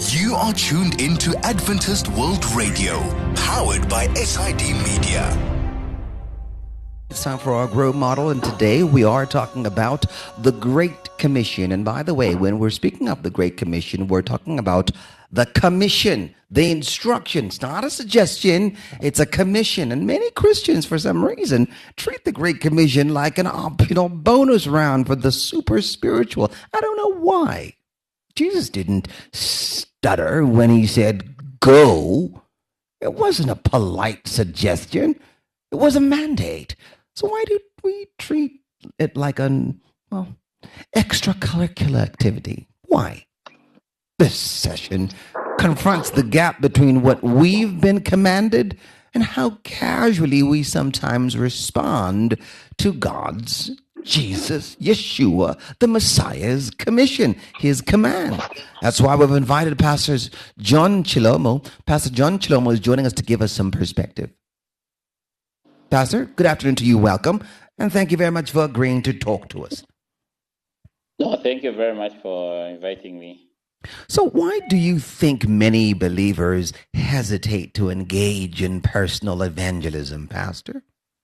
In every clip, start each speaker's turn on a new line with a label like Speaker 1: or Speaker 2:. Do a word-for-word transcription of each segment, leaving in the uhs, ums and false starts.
Speaker 1: You are tuned into Adventist World Radio, powered by S I D Media.
Speaker 2: It's time for our Grow Model, and today we are talking about the Great Commission. And by the way, when we're speaking of the Great Commission, we're talking about the commission, the instructions, not a suggestion, it's a commission. And many Christians, for some reason, treat the Great Commission like an optional bonus round for the super spiritual. I don't know why. Jesus didn't stutter when he said, go. It wasn't a polite suggestion. It was a mandate. So why do we treat it like an, well, extracurricular activity? Why? This session confronts the gap between what we've been commanded and how casually we sometimes respond to God's, Jesus, Yeshua, the Messiah's commission, his command. That's why we've invited Pastor John Chilomo. Pastor John Chilomo is joining us to give us some perspective. Pastor, good afternoon to you. Welcome. And thank you very much for agreeing to talk to us.
Speaker 3: No, thank you very much for inviting me.
Speaker 2: So why do you think many believers hesitate to engage in personal evangelism, Pastor?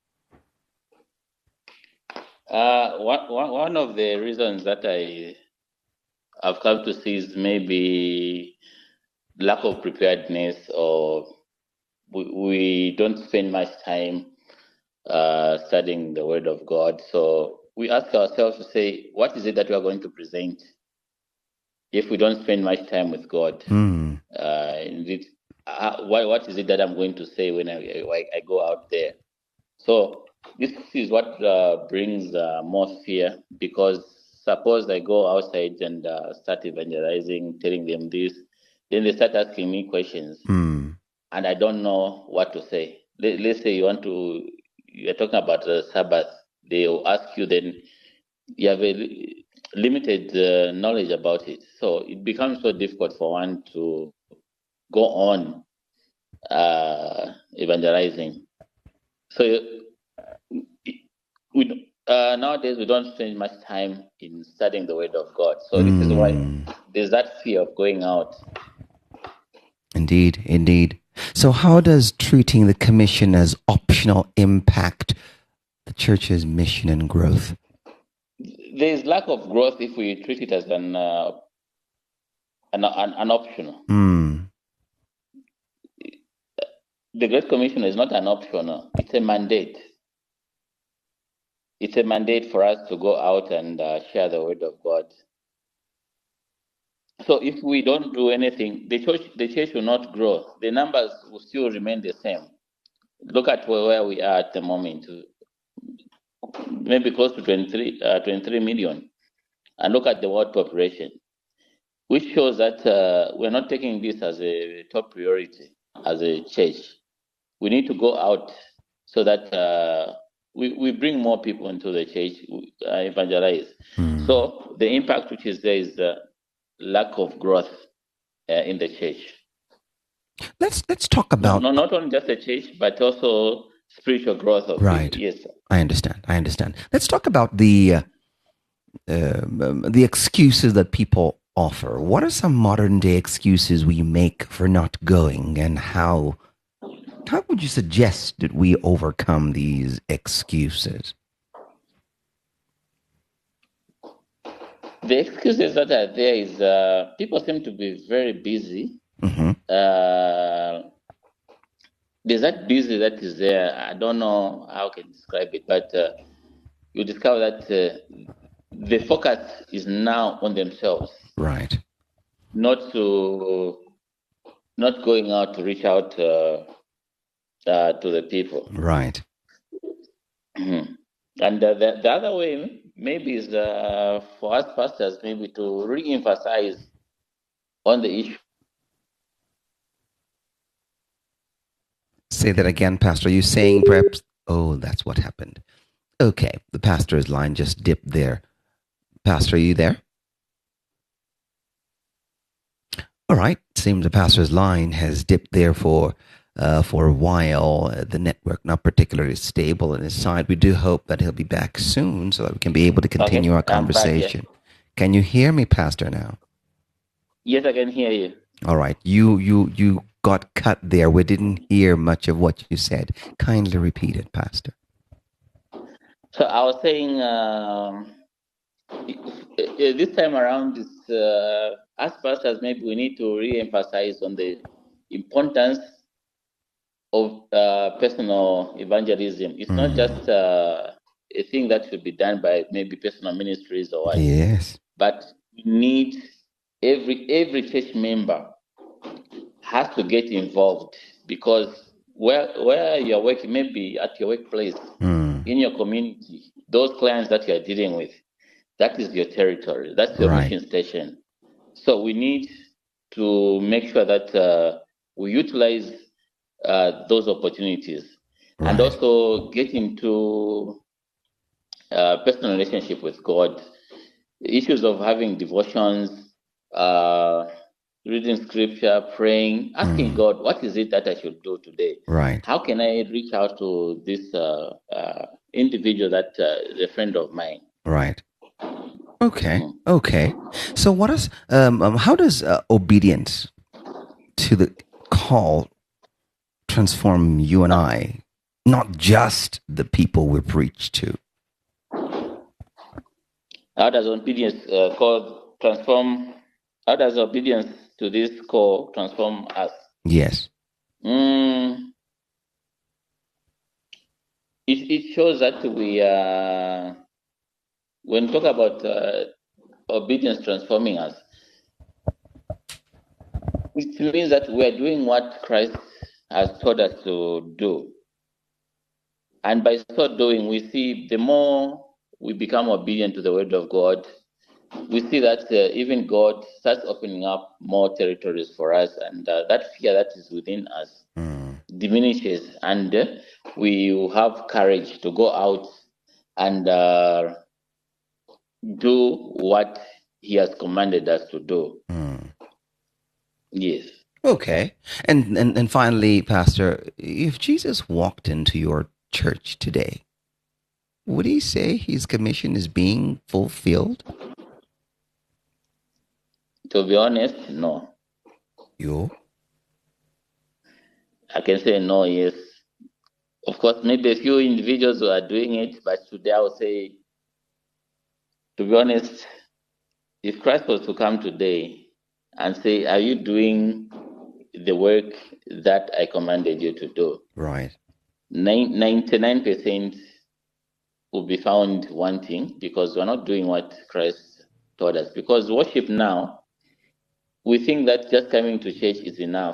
Speaker 3: Uh, one, one of the reasons that I have come to see is maybe lack of preparedness, or we, we don't spend much time uh, studying the Word of God. So we ask ourselves to say, what is it that we are going to present if we don't spend much time with God?
Speaker 2: Mm.
Speaker 3: Uh, it, uh, why, what is it that I'm going to say when I, I, I go out there? So this is what uh, brings uh, more fear, because suppose I go outside and uh, start evangelizing, telling them this, then they start asking me questions,
Speaker 2: Mm.
Speaker 3: and I don't know what to say. Let, let's say you want to, you're talking about the Sabbath, they will ask you, then you have a limited uh, knowledge about it. So it becomes so difficult for one to go on uh, evangelizing. So we, uh, nowadays we don't spend much time in studying the Word of God. So
Speaker 2: Mm.
Speaker 3: this is why there's that fear of going out.
Speaker 2: Indeed, indeed. So how does treating the commission as optional impact the church's mission and growth?
Speaker 3: There's lack of growth if we treat it as an uh, an, an, an optional.
Speaker 2: Mm.
Speaker 3: The Great Commission is not an optional; it's a mandate. It's a mandate for us to go out and uh, share the Word of God. So if we don't do anything, the church the church will not grow. The numbers will still remain the same. Look at where, where we are at the moment. Maybe close to twenty-three, uh, twenty-three million. And look at the world population, which shows that uh, we're not taking this as a top priority as a church. We need to go out so that uh, we, we bring more people into the church, uh, evangelize. Mm. So the impact which is there is the lack of growth uh, in the church.
Speaker 2: Let's let's talk about...
Speaker 3: No, no, not only just the church, but also spiritual growth of
Speaker 2: right.
Speaker 3: It. Yes,
Speaker 2: I understand. I understand. Let's talk about the uh, uh, the excuses that people offer. What are some modern day excuses we make for not going, and how how would you suggest that we overcome these excuses?
Speaker 3: The excuses that are there is uh, people seem to be very busy.
Speaker 2: Mm-hmm.
Speaker 3: Uh, there's that busy that is there. I don't know how I can describe it, but uh, you discover that uh, the focus is now on themselves.
Speaker 2: Right.
Speaker 3: Not to, not going out to reach out uh, uh, to the people.
Speaker 2: Right.
Speaker 3: Mm-hmm. And uh, the, the other way maybe is uh, for us pastors maybe to re-emphasize on the issue.
Speaker 2: Say that again, Pastor. Are you saying perhaps... Oh, that's what happened. Okay, the pastor's line just dipped there. Pastor, are you there? All right, seems the pastor's line has dipped there for uh, for a while. Uh, the network not particularly stable on his side. We do hope that he'll be back soon so that we can be able to continue
Speaker 3: okay,
Speaker 2: our conversation.
Speaker 3: Back, yeah.
Speaker 2: Can you hear me, Pastor, now?
Speaker 3: Yes, I can hear you.
Speaker 2: All right. You you you got cut there. We didn't hear much of what you said. Kindly repeat it, Pastor.
Speaker 3: So I was saying, um, this time around, is, uh, as pastors, maybe we need to re-emphasize on the importance of uh, personal evangelism. It's not just uh, a thing that should be done by maybe personal ministries or what,
Speaker 2: Yes.
Speaker 3: but we need every every church member has to get involved, because where where you're working, maybe at your workplace,
Speaker 2: Mm.
Speaker 3: in your community, those clients that you're dealing with, that is your territory, that's your
Speaker 2: Right.
Speaker 3: mission station. So we need to make sure that uh, we utilize uh, those opportunities, and
Speaker 2: Right.
Speaker 3: also get into uh, personal relationship with God. Issues of having devotions, uh, reading scripture, praying, asking
Speaker 2: Mm.
Speaker 3: God, what is it that I should do today?
Speaker 2: Right.
Speaker 3: How can I reach out to this uh, uh, individual that uh, is a friend of mine?
Speaker 2: Right. Okay.
Speaker 3: Mhm.
Speaker 2: Okay. So, what is um, um how does uh, obedience to the call transform you and I, not just the people we preach to?
Speaker 3: How does obedience uh, call transform? How does obedience to this call transform us?
Speaker 2: Yes.
Speaker 3: Mm, it, it shows that we uh, when we talk about uh, obedience transforming us, it means that we are doing what Christ has told us to do. And by so doing, we see the more we become obedient to the word of God, we see that uh, even God starts opening up more territories for us, and uh, that fear that is within us
Speaker 2: Mm.
Speaker 3: diminishes, and uh, we have courage to go out and uh, do what He has commanded us to do.
Speaker 2: Mm.
Speaker 3: Yes.
Speaker 2: Okay. And, and and finally, Pastor, if Jesus walked into your church today, would he say his commission is being fulfilled?
Speaker 3: To be honest, no.
Speaker 2: You?
Speaker 3: I can say no, yes. Of course, maybe a few individuals who are doing it, but today I would say, to be honest, if Christ was to come today and say, are you doing the work that I commanded you to do?
Speaker 2: Right.
Speaker 3: Nine, ninety-nine percent will be found wanting, because we're not doing what Christ taught us. Because worship now, we think that just coming to church is enough.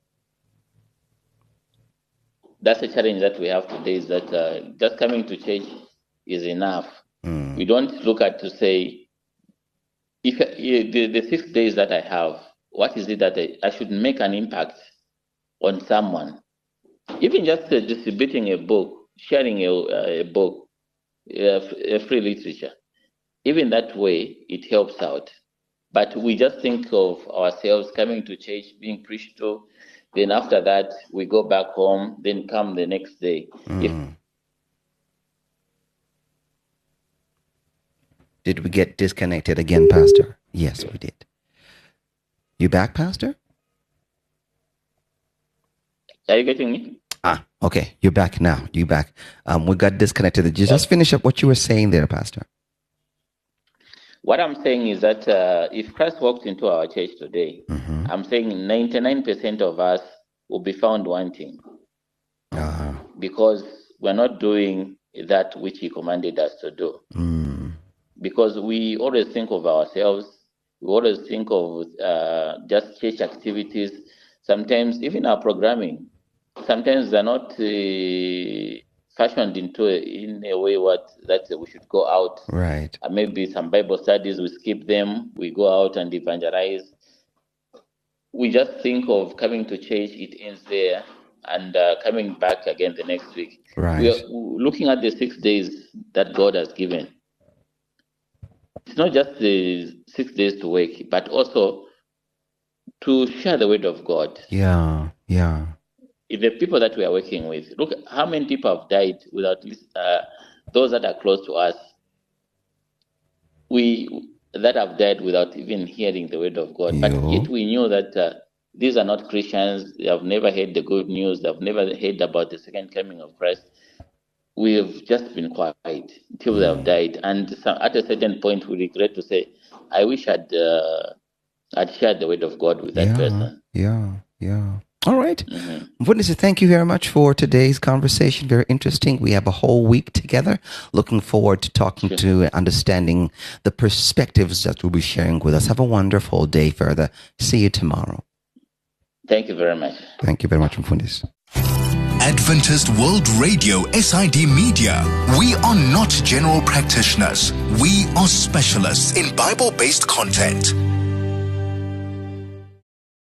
Speaker 3: That's a challenge that we have today, is that uh, just coming to church is enough.
Speaker 2: Mm.
Speaker 3: We don't look at to say, if the, the six days that I have, what is it that I, I should make an impact on someone? Even just uh, distributing a book, sharing a, a book, a, a free literature, even that way, it helps out. But we just think of ourselves coming to church, being preached to, then after that, we go back home, then come the next day.
Speaker 2: Mm.
Speaker 3: If
Speaker 2: Did we get disconnected again, Pastor? Yes, we did. You back, Pastor?
Speaker 3: Are you getting me?
Speaker 2: Ah, okay. You're back now. You back. Um, we got disconnected. Did you just finish up what you were saying there, Pastor?
Speaker 3: What I'm saying is that uh, if Christ walked into our church today,
Speaker 2: mm-hmm.
Speaker 3: I'm saying ninety-nine percent of us will be found wanting.
Speaker 2: Uh,
Speaker 3: because we're not doing that which He commanded us to do.
Speaker 2: Mm.
Speaker 3: Because we always think of ourselves, we always think of uh, just church activities. Sometimes even our programming, sometimes they're not uh, fashioned into a, in a way what that we should go out.
Speaker 2: Right.
Speaker 3: Uh, maybe some Bible studies, we skip them, we go out and evangelize. We just think of coming to church, it ends there, and uh, coming back again the next week.
Speaker 2: Right.
Speaker 3: We are looking at the six days that God has given. It's not just the six days to work, but also to share the word of God.
Speaker 2: Yeah, yeah.
Speaker 3: If the people that we are working with, look how many people have died without uh, those that are close to us. We that have died without even hearing the word of God. But
Speaker 2: Yo.
Speaker 3: yet we knew that uh, these are not Christians. They have never heard the good news. They've never heard about the second coming of Christ. We have just been quiet until they have died. And some, at a certain point, we regret to say, I wish I'd, uh, I'd shared the word of God with that
Speaker 2: yeah,
Speaker 3: person.
Speaker 2: Yeah, yeah. All right.
Speaker 3: Mm-hmm.
Speaker 2: Mfundisi, thank you very much for today's conversation. Very interesting. We have a whole week together. Looking forward to talking
Speaker 3: Sure.
Speaker 2: to and understanding the perspectives that you'll be sharing with us. Have a wonderful day further. See you tomorrow.
Speaker 3: Thank you very much.
Speaker 2: Thank you very much, Mfundisi.
Speaker 1: Adventist World Radio, S I D Media. We are not general practitioners. We are specialists in Bible-based content.